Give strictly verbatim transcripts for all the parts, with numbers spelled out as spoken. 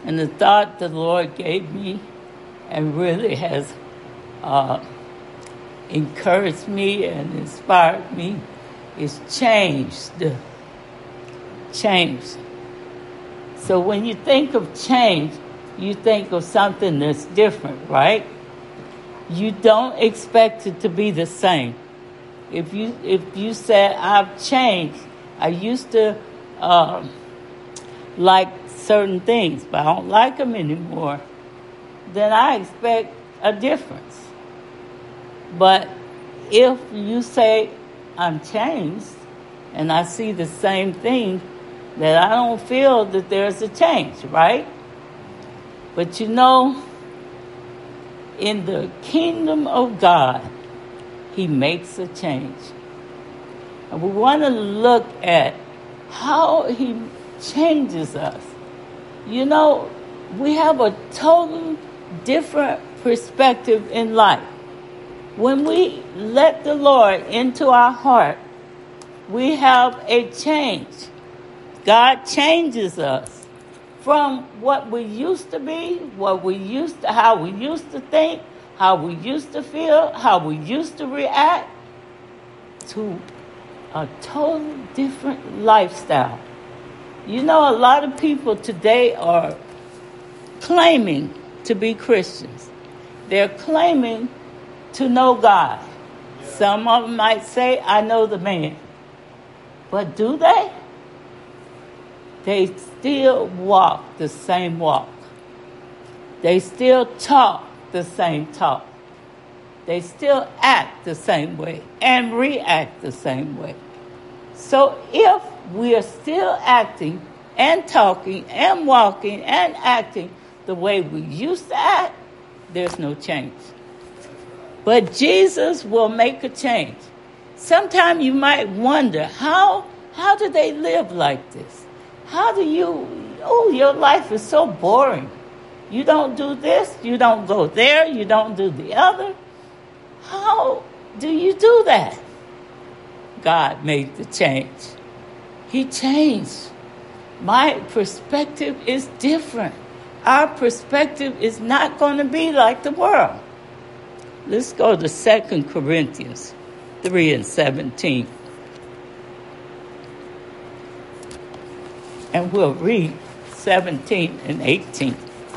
And the thought the Lord gave me and really has uh, encouraged me and inspired me is changed. Change. So when you think of change, you think of something that's different, right? You don't expect it to be the same. If you if you said, I've changed, I used to uh, like certain things, but I don't like them anymore, then I expect a difference. But if you say, I'm changed, and I see the same thing, that I don't feel that there's a change, right? But you know, in the kingdom of God, he makes a change. And we want to look at how he changes us. You know, we have a total different perspective in life. When we let the Lord into our heart, we have a change. God changes us from what we used to be, what we used to, how we used to think, how we used to feel, how we used to react, to a total different lifestyle. You know, a lot of people today are claiming to be Christians. They're claiming to know God. Yeah. Some of them might say, I know the man. But do they? They still walk the same walk. They still talk the same talk. They still act the same way and react the same way. So if we are still acting and talking and walking and acting the way we used to act, there's no change. But Jesus will make a change. Sometimes you might wonder, how, how do they live like this? How do you, oh, your life is so boring. You don't do this, you don't go there, you don't do the other. How do you do that? God made the change. He changed. My perspective is different. Our perspective is not going to be like the world. Let's go to Second Corinthians three and seventeen. And we'll read seventeen and eighteen.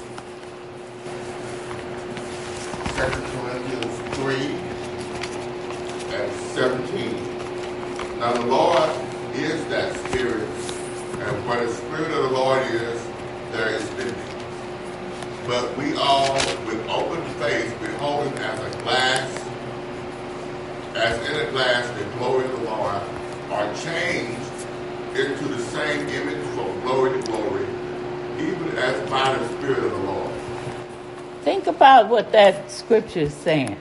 Second Corinthians three and seventeen. Now the Lord is that Spirit, and where the Spirit of the Lord is, there is liberty. But we all, with open face, beholding as a glass, as in a glass, the glory of the Lord, are changed into the same image from glory to glory, even as by the Spirit of the Lord. Think about what that scripture is saying.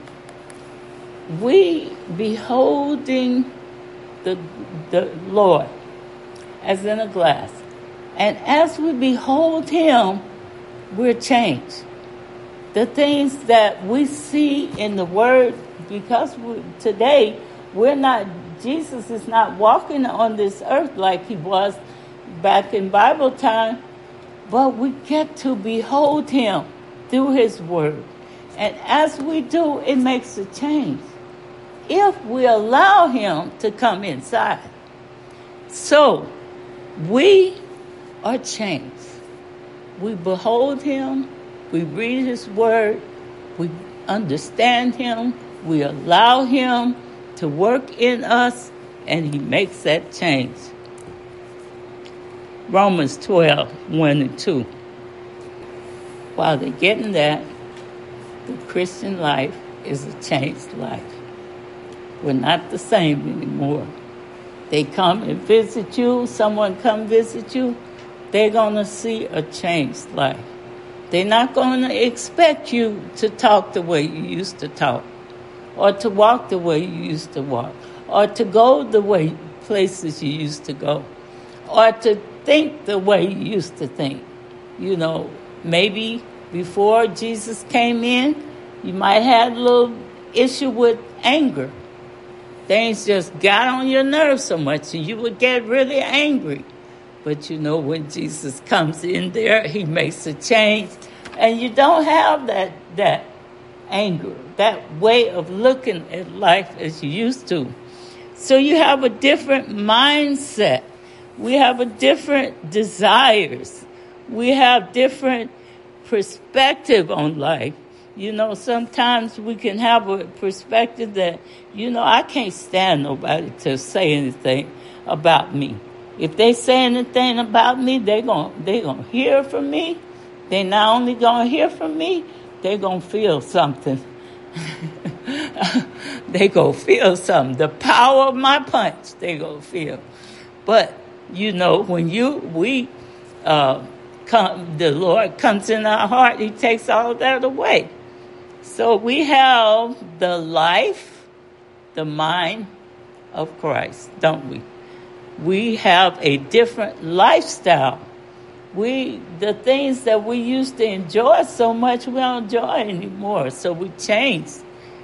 We beholding the, the Lord as in a glass. And as we behold him, we're changed. The things that we see in the Word, because we, today we're not, Jesus is not walking on this earth like he was back in Bible time, but we get to behold him through his Word. And as we do, it makes a change. If we allow him to come inside. So, we are changed. We behold him, we read his word, we understand him, we allow him to work in us, and he makes that change. Romans twelve, one and two. While they're getting that, the Christian life is a changed life. We're not the same anymore. They come and visit you, someone come visit you, they're going to see a changed life. They're not going to expect you to talk the way you used to talk, or to walk the way you used to walk, or to go the way places you used to go, or to think the way you used to think. You know, maybe before Jesus came in, you might have a little issue with anger. Things just got on your nerves so much, and you would get really angry. But you know, when Jesus comes in there, he makes a change. And you don't have that that anger, that way of looking at life as you used to. So you have a different mindset. We have a different desires. We have different perspective on life. You know, sometimes we can have a perspective that, you know, I can't stand nobody to say anything about me. If they say anything about me, they're going they gonna hear from me. They're not only going to hear from me, they're going to feel something. They going to feel something. The power of my punch, they going to feel. But, you know, when you, we, uh, come, the Lord comes in our heart, he takes all that away. So we have the life, the mind of Christ, don't we? We have a different lifestyle. We, the things that we used to enjoy so much, we don't enjoy anymore. So we changed.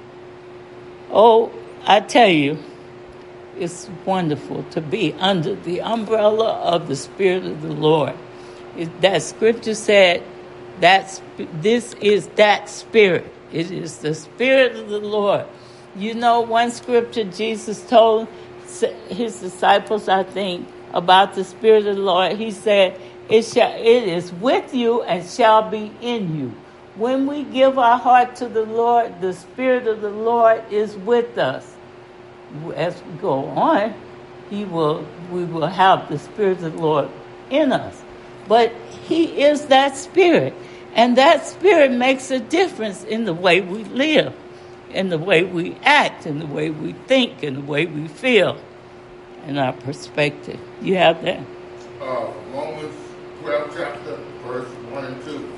Oh, I tell you, it's wonderful to be under the umbrella of the Spirit of the Lord. It, that scripture said, that's, this is that Spirit. It is the Spirit of the Lord. You know, one scripture Jesus told his disciples, I think, about the Spirit of the Lord. He said, it shall, it is with you and shall be in you. When we give our heart to the Lord, the Spirit of the Lord is with us. As we go on, He will, we will have the Spirit of the Lord in us. But He is that Spirit. And that Spirit makes a difference in the way we live, in the way we act, in the way we think, in the way we feel, in our perspective. You have that? Uh, Romans twelve chapter, verse one and two.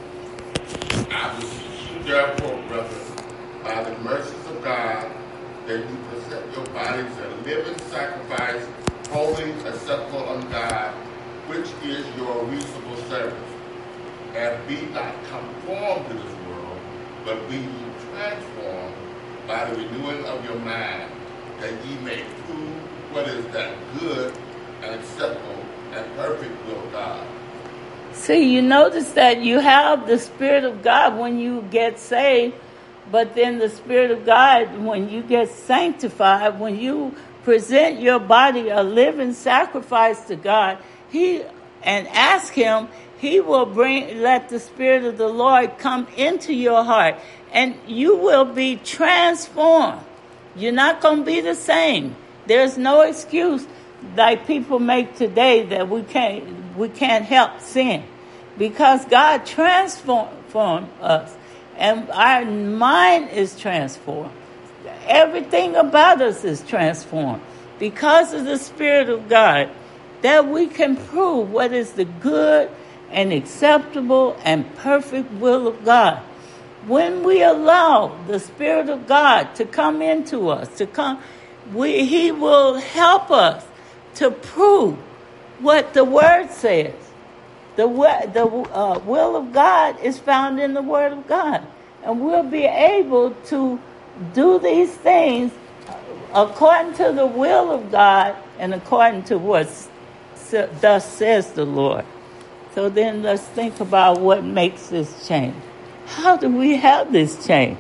I beseech you therefore, brothers, by the mercies of God, that you present your bodies a living sacrifice, holy, acceptable unto God, which is your reasonable service. And be not conformed to this world, but be ye transformed by the renewing of your mind, that ye may prove what is that good and acceptable and perfect will of God. See, you notice that you have the Spirit of God when you get saved, but then the Spirit of God when you get sanctified, when you present your body a living sacrifice to God, He and ask Him, He will bring, let the Spirit of the Lord come into your heart, and you will be transformed. You're not going to be the same. There's no excuse like people make today that we can't, we can't help sin, because God transformed us, and our mind is transformed. Everything about us is transformed because of the Spirit of God, that we can prove what is the good and acceptable and perfect will of God. When we allow the Spirit of God to come into us, to come, we, He will help us to prove what the Word says. The, the uh, will of God is found in the Word of God. And we'll be able to do these things according to the will of God and according to what thus says the Lord. So then let's think about what makes this change. How do we have this change?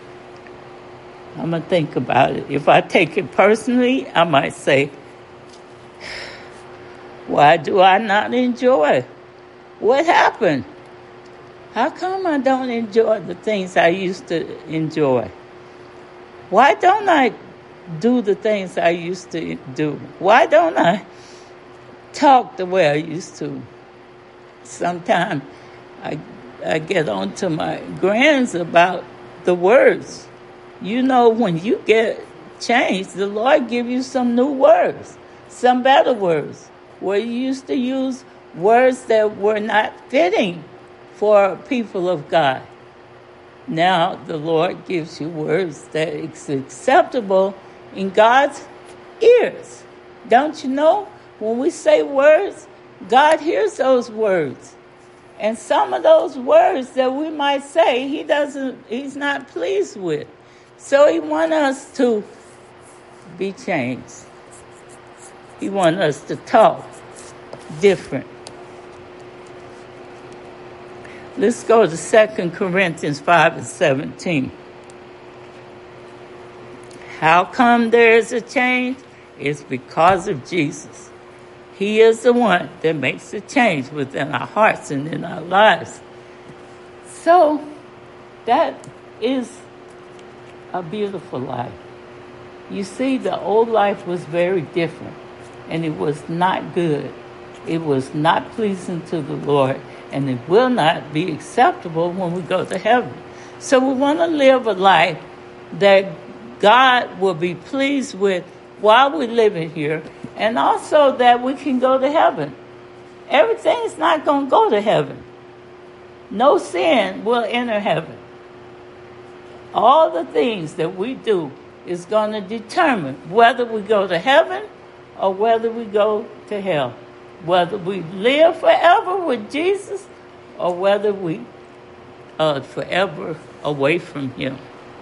I'm going to think about it. If I take it personally, I might say, why do I not enjoy? What happened? How come I don't enjoy the things I used to enjoy? Why don't I do the things I used to do? Why don't I talk the way I used to? Sometimes I, I get on to my grands about the words. You know, when you get changed, the Lord give you some new words, some better words, where you used to use words that were not fitting for people of God. Now the Lord gives you words that is acceptable in God's ears. Don't you know? When we say words, God hears those words. And some of those words that we might say, He doesn't, He's not pleased with. So He wants us to be changed. He wants us to talk different. Let's go to Second Corinthians five and seventeen. How come there is a change? It's because of Jesus. He is the one that makes the change within our hearts and in our lives. So that is a beautiful life. You see, the old life was very different, and it was not good. It was not pleasing to the Lord, and it will not be acceptable when we go to heaven. So we want to live a life that God will be pleased with while we're living here, and also that we can go to heaven. Everything's not going to go to heaven. No sin will enter heaven. All the things that we do is going to determine whether we go to heaven or whether we go to hell. Whether we live forever with Jesus or whether we are forever away from him.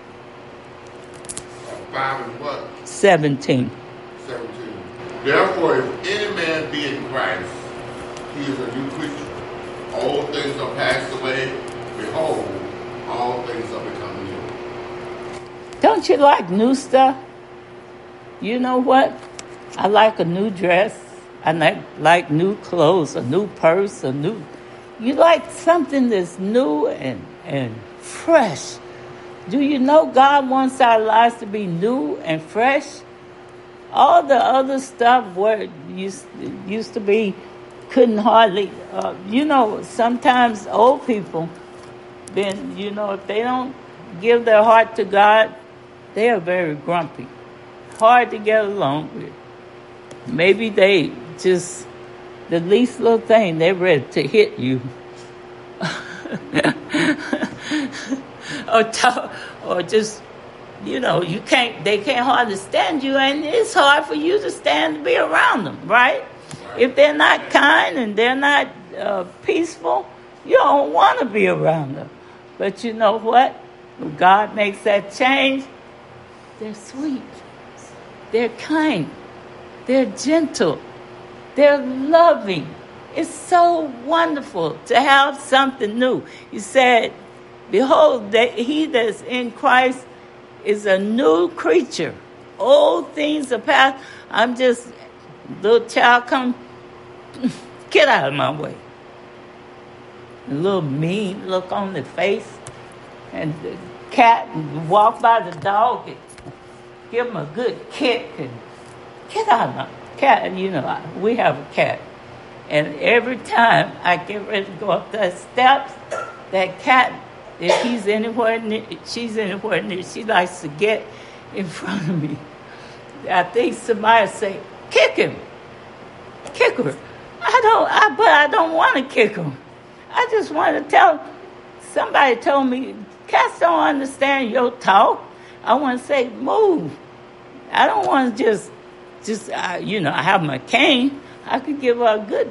Five and what? Seventeen. Seventeen. Therefore, if any man be in Christ, he is a new creature. All things are passed away. Behold, all things are become new. Don't you like new stuff? You know what? I like a new dress. I like, like new clothes, a new purse, a new... You like something that's new and, and fresh. Do you know God wants our lives to be new and fresh? All the other stuff where used, used to be, couldn't hardly... Uh, you know, sometimes old people, then, you know, if they don't give their heart to God, they are very grumpy. Hard to get along with. Maybe they just, the least little thing, they're ready to hit you. or, talk, or just, you know, you can't, they can't hardly stand you, and it's hard for you to stand to be around them, right? If they're not kind and they're not uh, peaceful, you don't want to be around them. But you know what? When God makes that change, they're sweet. They're kind. They're gentle. They're loving. It's so wonderful to have something new. He said, behold, that he that's in Christ is a new creature. Old things are past. I'm just, little child come, get out of my way. A little mean look on the face. And the cat walk by the dog and give him a good kick and get out of my cat. You know, we have a cat. And every time I get ready to go up the steps, that cat, if he's anywhere near, she's anywhere near, she likes to get in front of me. I think somebody say, kick him. Kick her. I don't, I, but I don't want to kick him. I just want to tell, somebody told me, cats don't understand your talk. I want to say, move. I don't want to just, just uh, you know, I have my cane. I could give her a good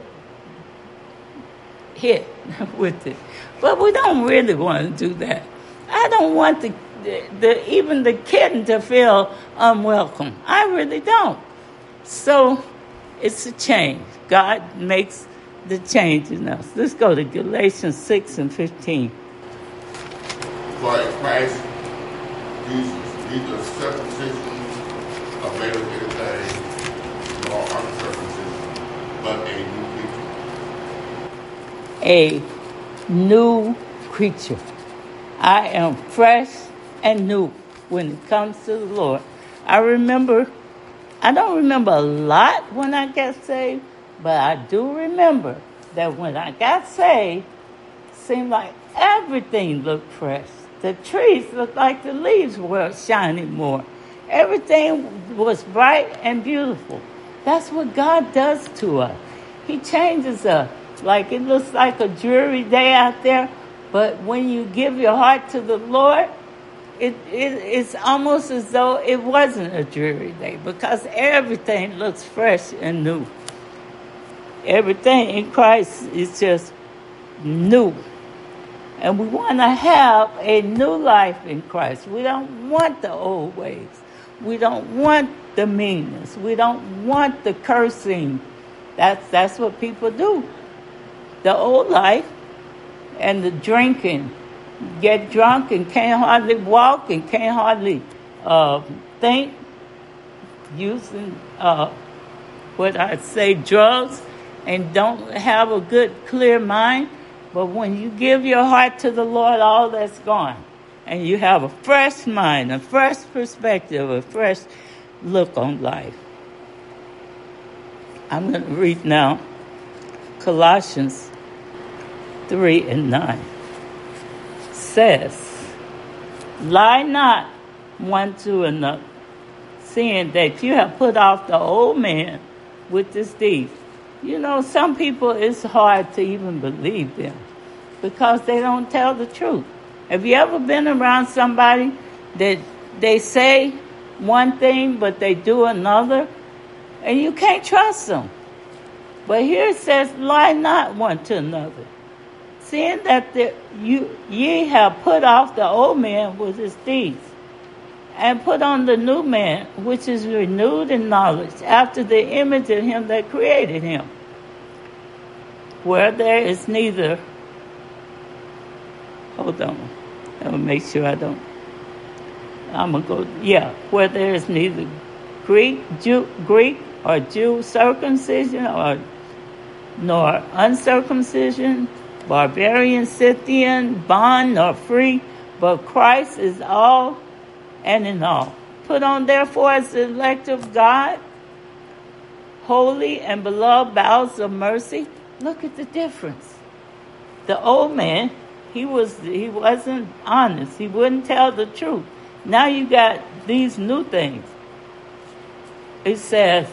hit with it. But we don't really want to do that. I don't want the, the, the even the kitten to feel unwelcome. I really don't. So it's a change. God makes the change in us. Let's go to Galatians six and fifteen. For in Christ Jesus, neither circumcision availeth anything, nor uncircumcision, but a new creature. A new creature. I am fresh and new when it comes to the Lord. I remember, I don't remember a lot when I got saved, but I do remember that when I got saved, it seemed like everything looked fresh. The trees looked like the leaves were shining more. Everything was bright and beautiful. That's what God does to us. He changes us. Like it looks like a dreary day out there, but when you give your heart to the Lord, it, it it's almost as though it wasn't a dreary day because everything looks fresh and new. Everything in Christ is just new. And we want to have a new life in Christ. We don't want the old ways. We don't want the meanness. We don't want the cursing That's that's what people do. The old life and the drinking, get drunk and can't hardly walk and can't hardly uh, think, using uh, what I say drugs, and don't have a good clear mind. But when you give your heart to the Lord, all that's gone, and you have a fresh mind, a fresh perspective, a fresh look on life. I'm going to read now Colossians three and nine. Says, lie not one to another, seeing that you have put off the old man with his deeds. You know, some people, it's hard to even believe them because they don't tell the truth. Have you ever been around somebody that they say one thing but they do another? And you can't trust them. But here it says, lie not one to another, seeing that the, you ye have put off the old man with his deeds, and put on the new man, which is renewed in knowledge, after the image of him that created him. Where there is neither, hold on, let me make sure I don't, I'm going to go, yeah, where there is neither Greek, Jew, Greek or Jew circumcision or nor uncircumcision, barbarian, Scythian, bond nor free, but Christ is all and in all. Put on therefore as the elect of God, holy and beloved bowels of mercy. Look at the difference. The old man, he was he wasn't honest. He wouldn't tell the truth. Now you got these new things. It says,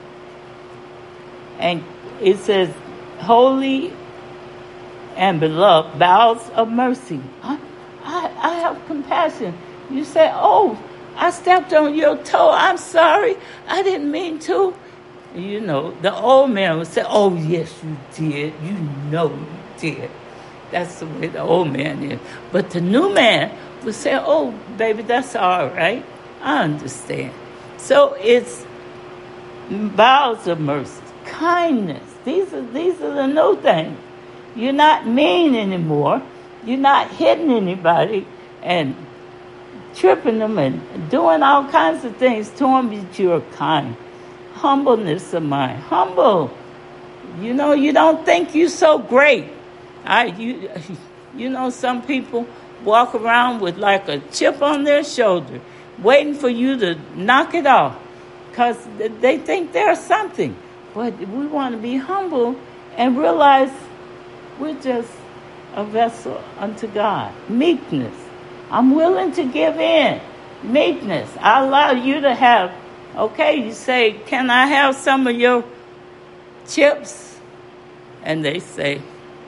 and it says, holy and beloved bowels of mercy. I, I, I have compassion. You say, oh, I stepped on your toe. I'm sorry. I didn't mean to. You know, the old man would say, oh, yes, you did. You know you did. That's the way the old man is. But the new man would say, oh, baby, that's all right. I understand. So it's bowels of mercy, kindness. These are these are the new things. You're not mean anymore. You're not hitting anybody and tripping them and doing all kinds of things to them, but you're kind. Humbleness of mind. Humble. You know, you don't think you're so great. I, you, you know, some people walk around with like a chip on their shoulder, waiting for you to knock it off because they think they're something. But we want to be humble and realize we're just a vessel unto God. Meekness. I'm willing to give in. Meekness. I allow you to have, okay, you say, can I have some of your chips? And they say,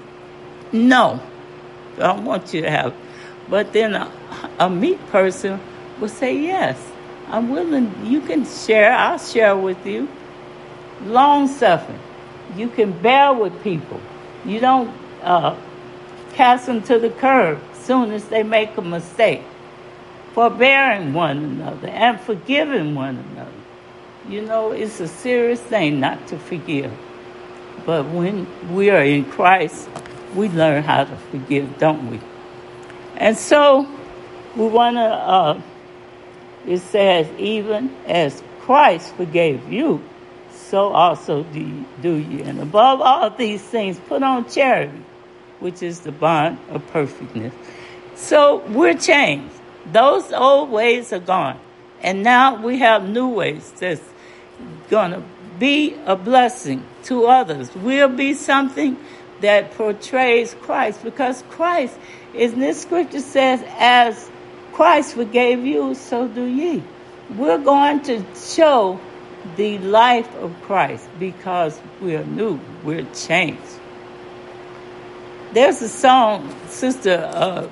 no, I don't want you to have. But then a, a meek person will say, yes, I'm willing. You can share. I'll share with you. Long suffering. You can bear with people. You don't uh, cast them to the curb as soon as they make a mistake. Forbearing one another and forgiving one another. You know, it's a serious thing not to forgive. But when we are in Christ, we learn how to forgive, don't we? And so we want to, uh, it says, even as Christ forgave you, so also do you, do you. And above all these things, put on charity, which is the bond of perfectness. So we're changed. Those old ways are gone. And now we have new ways that's going to be a blessing to others. We'll be something that portrays Christ, because Christ, in this scripture says, as Christ forgave you, so do ye. We're going to show the life of Christ because we're new, we're changed. There's a song, Sister uh,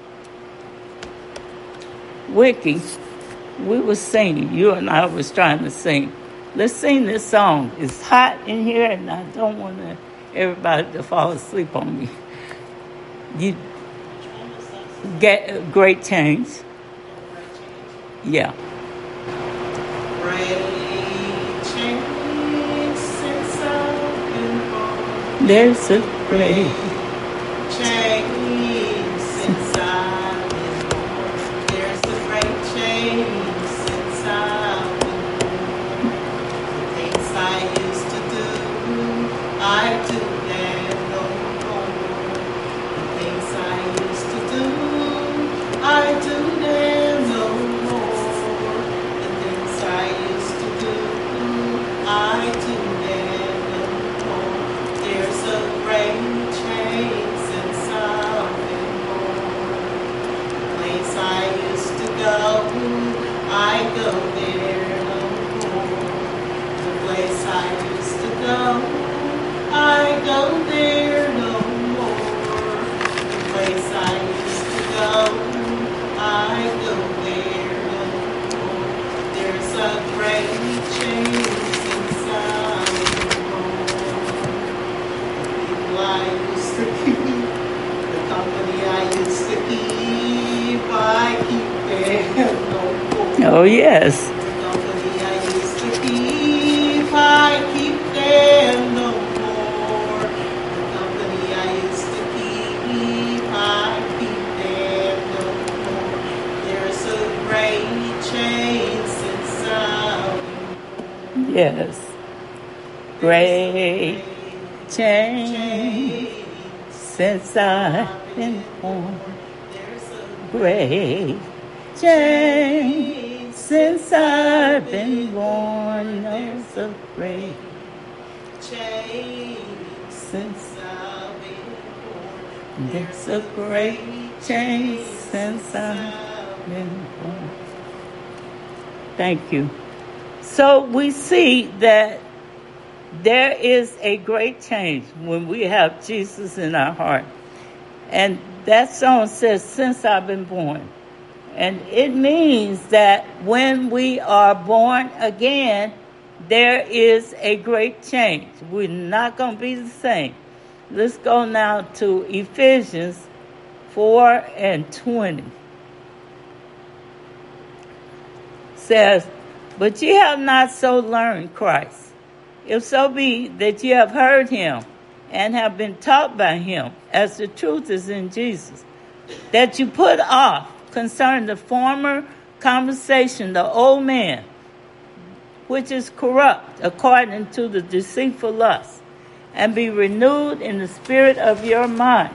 Wiki, we were singing, you and I was trying to sing. Let's sing this song. It's hot in here and I don't want to, everybody to fall asleep on me. You get great change. Yeah. Great change since I There's a great change since I've been born. There's a great change since I've been born. The things I used to do, I do them no more. The things I used to do, I do them no more. The things I used to do, I do them no more. There's a great change since I've been born. The place I used to go, I go there no more. The place I used to go, I go there no more. The place I used to go, I go there no more. There's a great change since I've been born. People I used to keep, the company I used to keep, I keep them no more. Oh, yes. The company I used to keep, I keep them no more. The company I used to keep, I keep them no more. There's a great change since I've been born. Yes. Great change Change since I've been born. There's a Great change since I've been born. Oh, so great change since I've been born. there's a great change since I've been born. Thank you. So we see that there is a great change when we have Jesus in our heart. And that song says, since I've been born. And it means that when we are born again, there is a great change. We're not going to be the same. Let's go now to Ephesians four and twenty. Says, but ye have not so learned Christ, if so be that ye have heard him and have been taught by him, as the truth is in Jesus, that you put off concerning the former conversation, the old man, which is corrupt according to the deceitful lust, and be renewed in the spirit of your mind.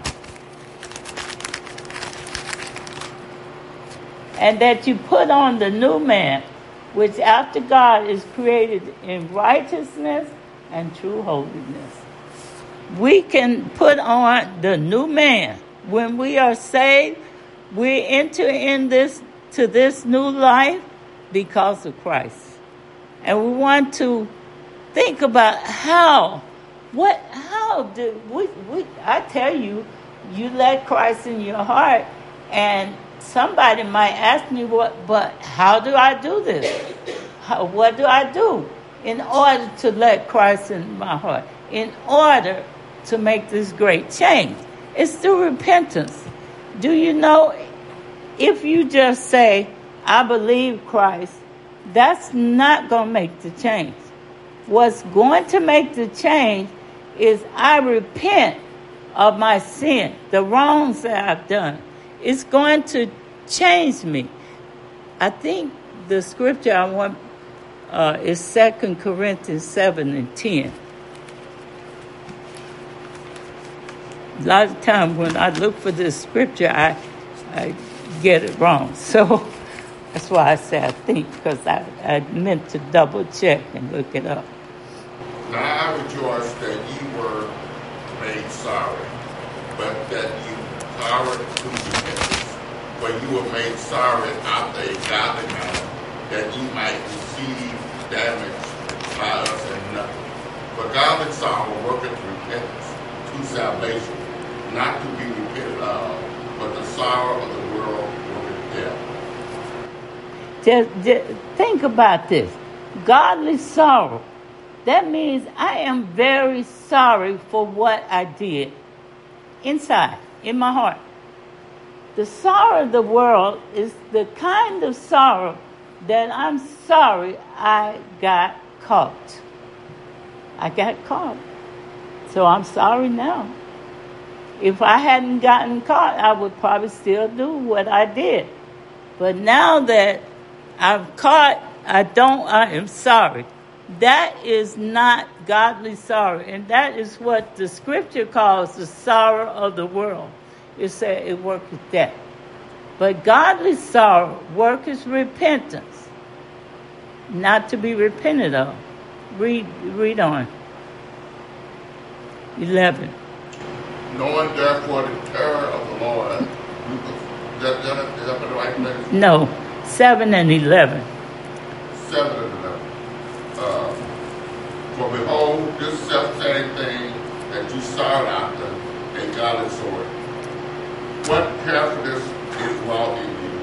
And that you put on the new man, which after God is created in righteousness and true holiness. We can put on the new man. When we are saved, we enter in this to this new life because of Christ. And we want to think about how, what, how do we, we, I tell you, you let Christ in your heart, and somebody might ask me, what, but how do I do this? How, what do I do in order to let Christ in my heart? In order to make this great change? It's through repentance. Do you know, if you just say, I believe Christ, that's not going to make the change. What's going to make the change is I repent of my sin, the wrongs that I've done. It's going to change me. I think the scripture I want uh, is Second Corinthians seven and ten. A lot of times when I look for this scripture, I, I get it wrong. So that's why I say I think, because I, I meant to double check and look it up. Now I rejoice that ye were made sorry, but that you sorry to repentance. For you were made sorry after a godly manner, that ye might receive damage by us and nothing. For godly sorrow worketh repentance to salvation, not to be repented of, but the sorrow of the world worketh death. Just, just think about this. Godly sorrow. That means I am very sorry for what I did inside, in my heart. The sorrow of the world is the kind of sorrow that I'm sorry I got caught. I got caught. So I'm sorry now. If I hadn't gotten caught, I would probably still do what I did. But now that I'm caught, I don't, I am sorry. That is not godly sorrow. And that is what the scripture calls the sorrow of the world. It said it worketh death. But godly sorrow worketh repentance, not to be repented of. Read, read on. eleven. Knowing therefore the terror of the Lord. Is that, is that, is that the right place? No, seven and eleven. seven and eleven. Uh, for behold, this self-same thing that you sought after, a godly sword. What carefulness is wrought in you?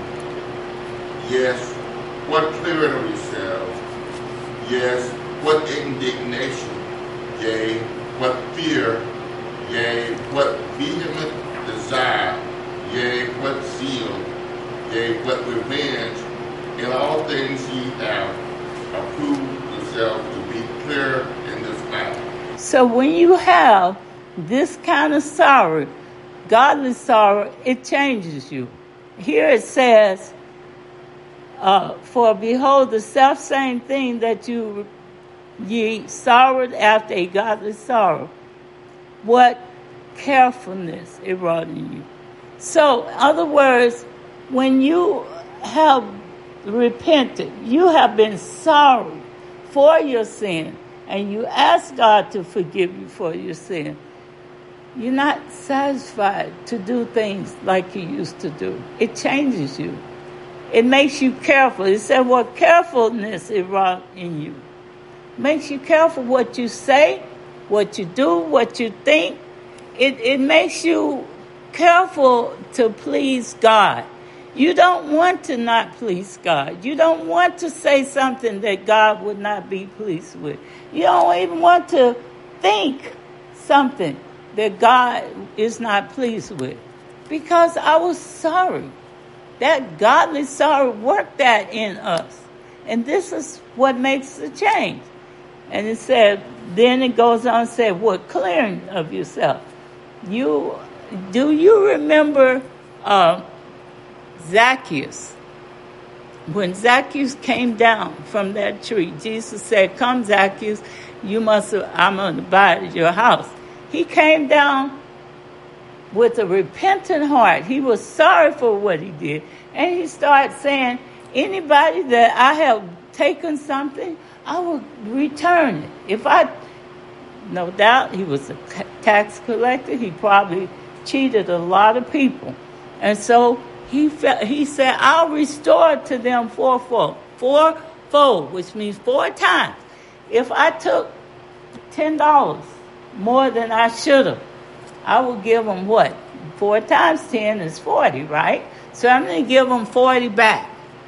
Yes. What clearing of yourselves? Yes. What indignation? Yea. What fear? Yea. What vehement desire? Yea. What zeal? Yea. What revenge? In all things ye have approved yourselves to be clear in this matter. So when you have this kind of sorrow, godly sorrow, it changes you. Here it says, uh, for behold, the selfsame thing that you ye sorrowed after, a godly sorrow. What carefulness it wrought in you. So, in other words, when you have repented, you have been sorry for your sin, and you ask God to forgive you for your sin, you're not satisfied to do things like you used to do. It changes you. It makes you careful. It said what carefulness it wrought in you. Makes you careful what you say, what you do, what you think. It, it makes you careful to please God. You don't want to not please God. You don't want to say something that God would not be pleased with. You don't even want to think something that God is not pleased with. Because I was sorry. That godly sorrow worked that in us. And this is what makes the change. And it said, then it goes on and said, what clearing of yourself. You, do you remember uh, Zacchaeus? When Zacchaeus came down from that tree, Jesus said, come Zacchaeus, you must, I'm going to abide at your house. He came down with a repentant heart. He was sorry for what he did. And he started saying, anybody that I have taken something, I will return it. If I, no doubt, he was a tax collector. He probably cheated a lot of people. And so he felt, he said, I'll restore to them fourfold. Fourfold, which means four times. If I took ten dollars more than I should have, I will give them what? Four times ten is forty, right? So I'm going to give them forty back.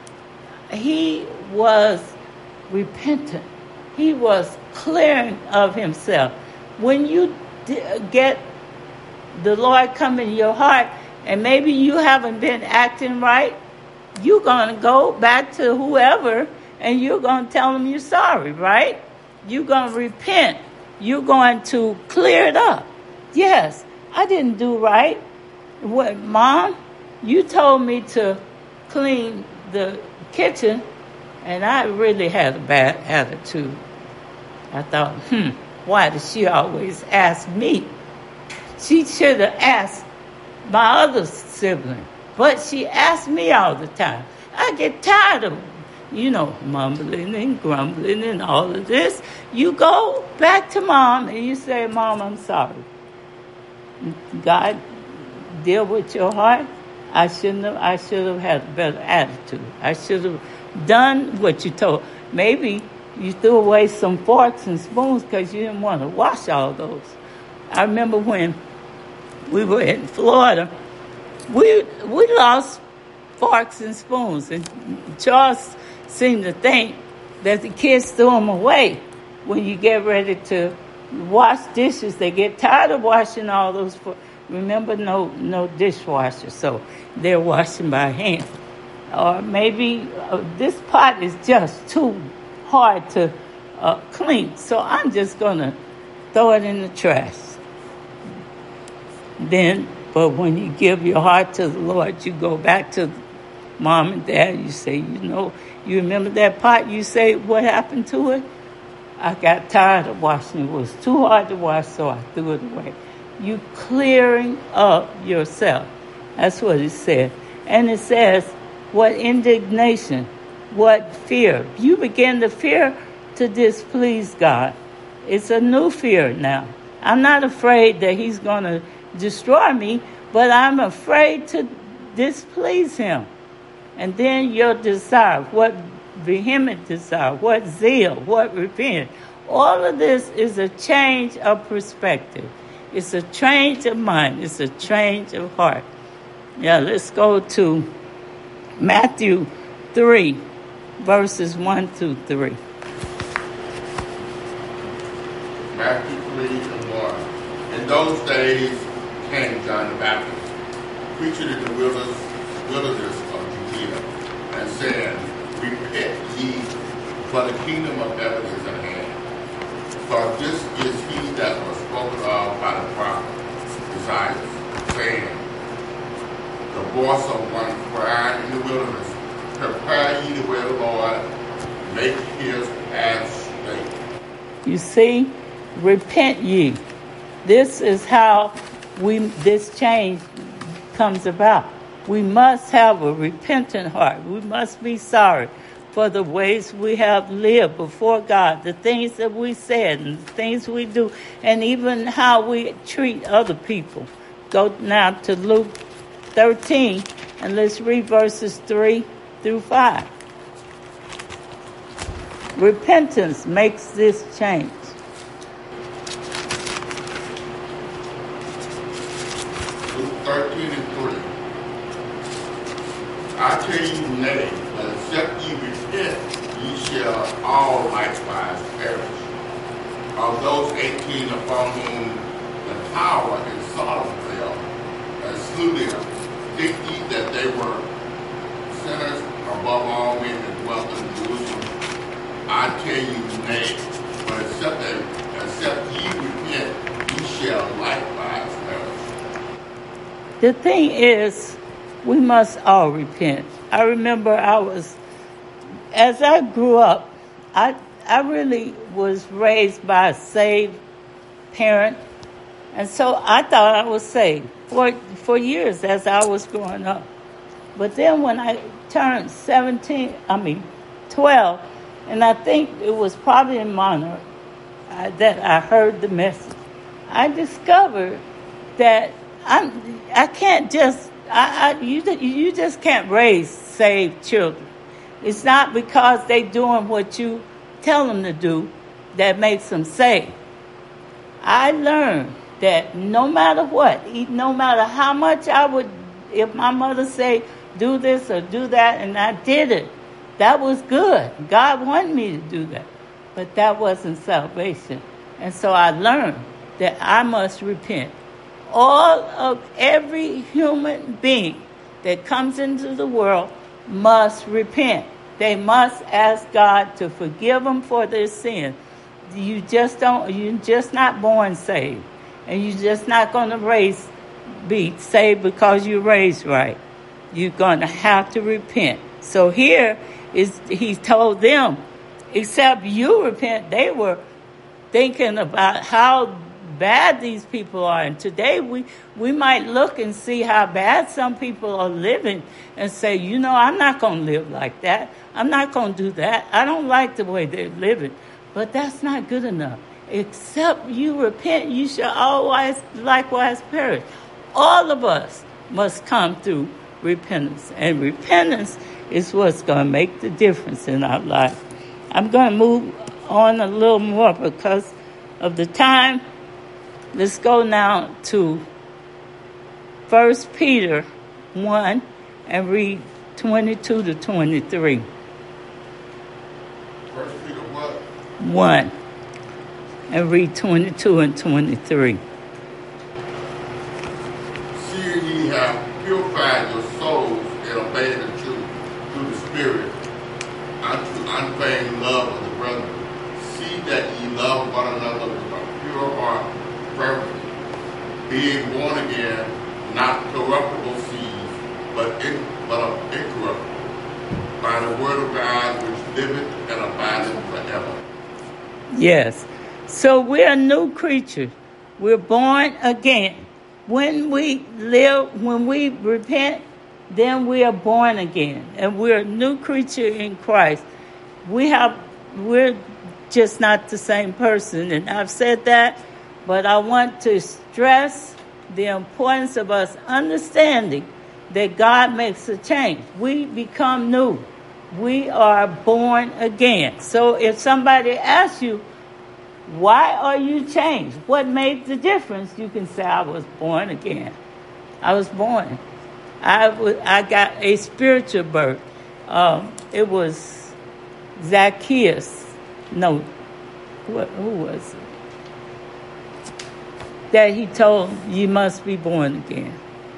He was repentant. He was clearing of himself. When you get the Lord come in your heart, and maybe you haven't been acting right, you're going to go back to whoever, and you're going to tell them you're sorry, right? You're going to repent. You're going to clear it up. Yes, I didn't do right. What, Mom, you told me to clean the kitchen, and I really had a bad attitude. I thought, hmm, why does she always ask me? She should have asked my other sibling, but she asked me all the time. I get tired of, you know, mumbling and grumbling and all of this. You go back to Mom and you say, Mom, I'm sorry. God, deal with your heart. I shouldn't have, I should have had a better attitude. I should have done what you told. Maybe you threw away some forks and spoons because you didn't want to wash all those. I remember when we were in Florida, we we lost forks and spoons, and Charles seemed to think that the kids threw them away. When you get ready to wash dishes, they get tired of washing all those forks. Remember, no no dishwasher, so they're washing by hand. Or maybe uh, this pot is just too hard to uh, clean, so I'm just going to throw it in the trash. Then, but when you give your heart to the Lord, you go back to mom and dad. You say, you know, you remember that pot? You say, what happened to it? I got tired of washing. It was too hard to wash, so I threw it away. You clearing up yourself. That's what it said. And it says, what indignation, what fear. You begin to fear to displease God. It's a new fear now. I'm not afraid that he's going to destroy me, but I'm afraid to displease him. And then your desire, what vehement desire, what zeal, what repent. All of this is a change of perspective. It's a change of mind. It's a change of heart. Yeah, let's go to Matthew three, verses one through three. Matthew three and one. In those days came John the Baptist, preaching in the wilderness, wilderness of Judea, and saying, repent ye, for the kingdom of heaven is at hand. For this is he that was spoken of by the prophet Isaiah, saying, the voice of one crying in the wilderness, prepare ye the way of the Lord, make his path straight. You see, repent ye. This is how we this change comes about. We must have a repentant heart. We must be sorry for the ways we have lived before God, the things that we said and the things we do, and even how we treat other people. Go now to Luke thirteen, and let's read verses three through five. Repentance makes this change. Luke thirteen and three. I tell you, nay, but except ye repent, ye shall all likewise perish. Of those eighteen upon whom the tower in Sodom fell, and slew them, think ye that they were sinners above all men that dwelt in Jerusalem? I tell you, nay, but except, that, except ye repent, ye shall likewise perish. The thing is, we must all repent. I remember I was, as I grew up, I I really was raised by a saved parent. And so I thought I was saved for, for years as I was growing up. But then when I turned seventeen, I mean twelve, and I think it was probably in Monarch uh, that I heard the message, I discovered that I'm, I can't just, I, I, you, you just can't raise saved children. It's not because they doing what you tell them to do that makes them saved. I learned that no matter what, no matter how much I would, if my mother say, do this or do that, and I did it, that was good. God wanted me to do that. But that wasn't salvation. And so I learned that I must repent. All of every human being that comes into the world must repent. They must ask God to forgive them for their sin. You just don't, you're just not born saved. And you're just not going to raise, be saved because you're raised right. You're going to have to repent. So here is, he told them, except you repent. They were thinking about how bad these people are. And today we, we might look and see how bad some people are living and say, you know, I'm not going to live like that. I'm not going to do that. I don't like the way they're living. But that's not good enough. Except you repent, you shall always likewise perish. All of us must come through repentance. And repentance is what's going to make the difference in our life. I'm going to move on a little more because of the time. Let's go now to First Peter one and read twenty-two to twenty-three. First Peter what? one. And read twenty-two and twenty-three. Seeing ye have purified your souls in obeying the truth through the Spirit unto unfeigned love of the brethren, see that ye love one another with a pure heart fervently, being born again, not corruptible seed, but, in, but of incorruptible, by the word of God which liveth and abideth forever. Yes. So we're a new creature. We're born again. When we live, when we repent, then we are born again. And we're a new creature in Christ. We have, we're just not the same person. And I've said that, but I want to stress the importance of us understanding that God makes a change. We become new. We are born again. So if somebody asks you, why are you changed? What made the difference? You can say, I was born again. I was born. I, was, I got a spiritual birth. Um, it was Zacchaeus. No, what, who was it? That he told, you must be born again.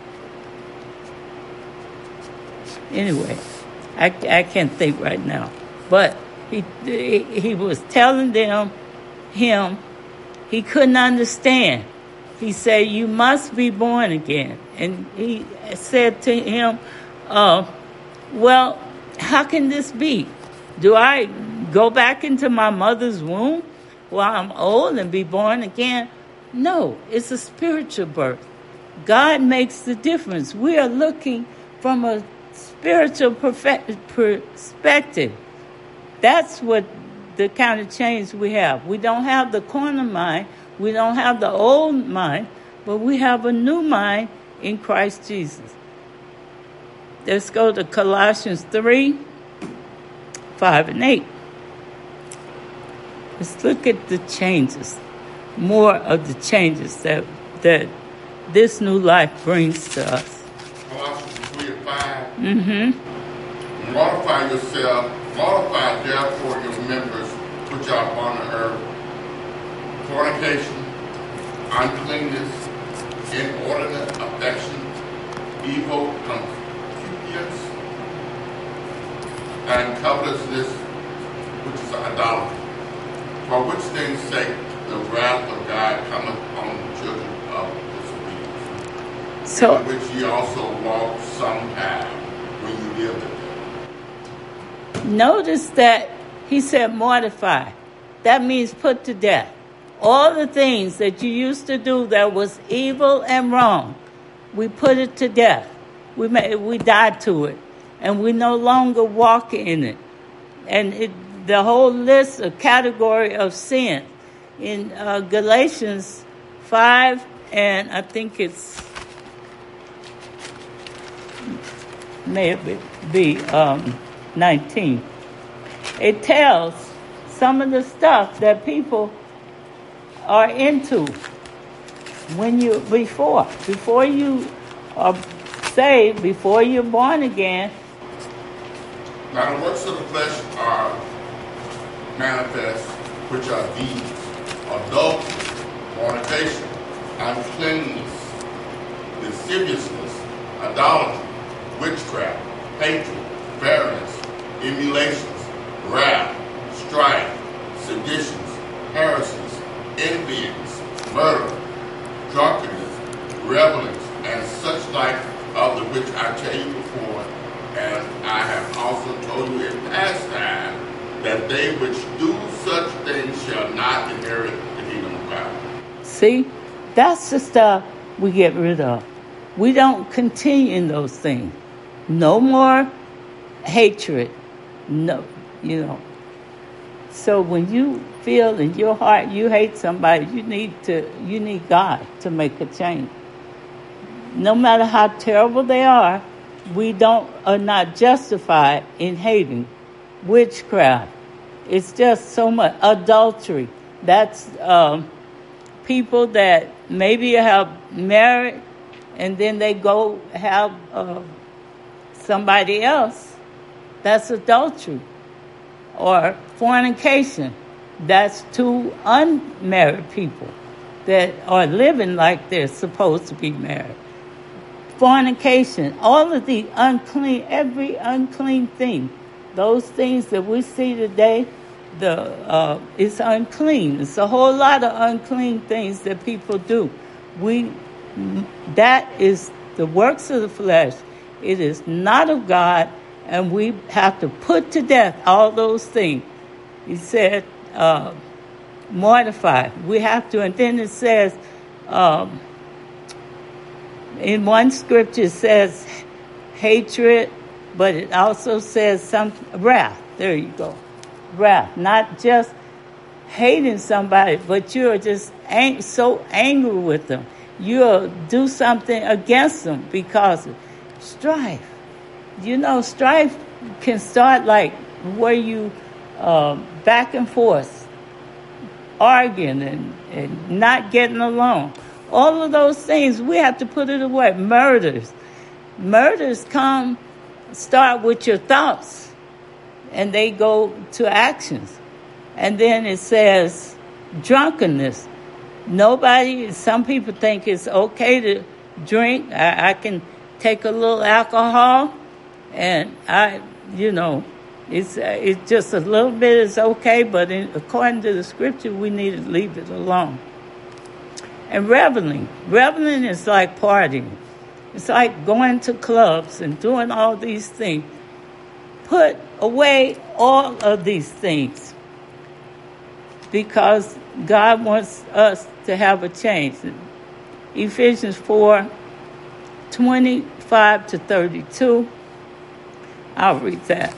Anyway, I, I can't think right now. But he, he, he was telling them, him, he couldn't understand. He said, you must be born again. And he said to him, uh, well, how can this be? Do I go back into my mother's womb while I'm old and be born again? No, it's a spiritual birth. God makes the difference. We are looking from a spiritual perspective. That's what the kind of change we have. We don't have the carnal mind. We don't have the old mind, but we have a new mind in Christ Jesus. Let's go to Colossians three, five and eight. Let's look at the changes, more of the changes that that this new life brings to us. Colossians three and five. Mm-hmm. Mortify yourself, mortify therefore your members which are upon the earth, fornication, uncleanness, inordinate affection, evil concupiscence, and covetousness, which is idolatry. For which things sake the wrath of God cometh on the children of disobedience. So, in which ye also walked sometime when you lived in them. Notice that he said mortify. That means put to death. All the things that you used to do that was evil and wrong, we put it to death. We made, we died to it. And we no longer walk in it. And it, the whole list, a category of sin. In uh, Galatians five, and I think it's, may it be um, nineteen. It tells some of the stuff that people are into when you, before, before you are saved, before you're born again. Now the works of the flesh are manifest, which are these: adultery, fornication, uncleanness, lasciviousness, idolatry, witchcraft, hatred, variance, emulations, wrath, strife, seditions, heresies, envyings, murder, drunkenness, revelings, and such like, of the which I tell you before, and I have also told you in past time, that they which do such things shall not inherit the kingdom of God. See, that's the stuff we get rid of. We don't continue in those things. No more hatred. No, you know. So when you feel in your heart you hate somebody, you need to, you need God to make a change. No matter how terrible they are, we don't are not justified in hating. Witchcraft. It's just so much. Adultery. That's um, people that maybe have married and then they go have uh, somebody else. That's adultery. Or fornication. That's two unmarried people that are living like they're supposed to be married. Fornication. All of the unclean, every unclean thing. Those things that we see today, the uh, it's unclean. It's a whole lot of unclean things that people do. We That is the works of the flesh. It is not of God, and we have to put to death all those things. He said, uh, mortify. We have to, and then it says, um, in one scripture it says hatred, but it also says some wrath. There you go. Wrath. Not just hating somebody, but you're just ang- so angry with them. You'll do something against them because of strife. You know, strife can start like where you uh, back and forth, arguing and, and not getting along. All of those things, we have to put it away. Murders. Murders come, start with your thoughts, and they go to actions. And then it says drunkenness. Nobody, some people think it's okay to drink. I, I can take a little alcohol, and I, you know, it's uh, it's just a little bit is okay, but in, according to the scripture, we need to leave it alone. And reveling. Reveling is like partying. It's like going to clubs and doing all these things. Put away all of these things because God wants us to have a change. Ephesians four, twenty-five to thirty-two. I'll read that.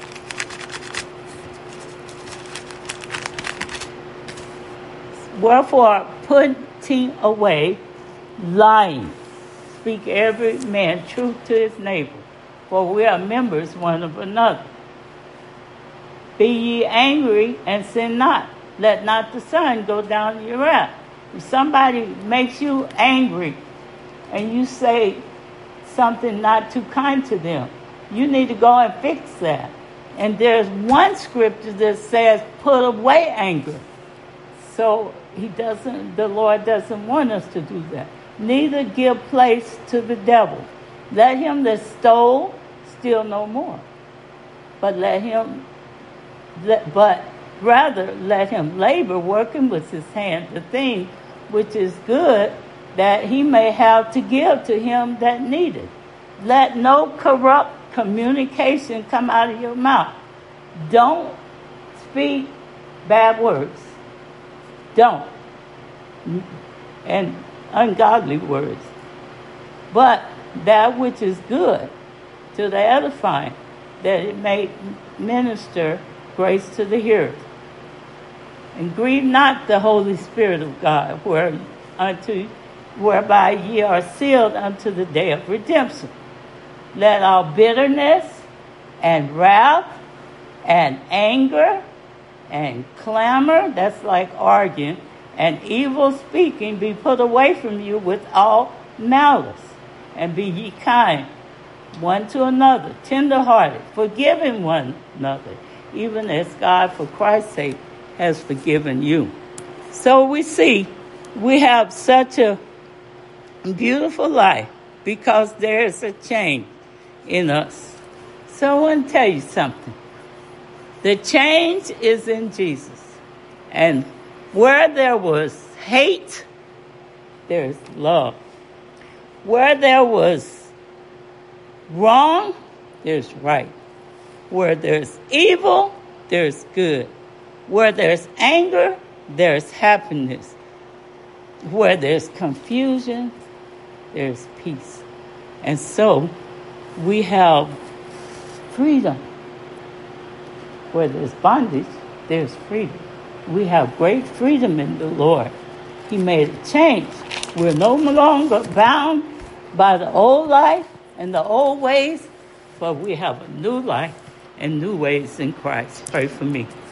Wherefore, putting away lying, speak every man truth to his neighbor, for we are members one of another. Be ye angry and sin not. Let not the sun go down in your wrath. If somebody makes you angry and you say something not too kind to them, you need to go and fix that. And there's one scripture that says, put away anger. So he doesn't, the Lord doesn't want us to do that. Neither give place to the devil. Let him that stole steal no more. But let him, let, but rather let him labor, working with his hand, the thing which is good, that he may have to give to him that needeth. Let no corrupt communication come out of your mouth. Don't speak bad words. Don't. And ungodly words. But that which is good to the edifying, that it may minister grace to the hearers. And grieve not the Holy Spirit of God, where unto, whereby ye are sealed unto the day of redemption. Let all bitterness and wrath and anger and clamor, that's like arguing, and evil speaking be put away from you with all malice. And be ye kind one to another, tenderhearted, forgiving one another, even as God for Christ's sake has forgiven you. So we see we have such a beautiful life because there is a change in us. So I want to tell you something. The change is in Jesus. And where there was hate, there is love. Where there was wrong, there's right. Where there's evil, there's good. Where there's anger, there's happiness. Where there's confusion, there's peace. And so we have freedom. Where there's bondage, there's freedom. We have great freedom in the Lord. He made a change. We're no longer bound by the old life and the old ways, but we have a new life and new ways in Christ. Pray for me.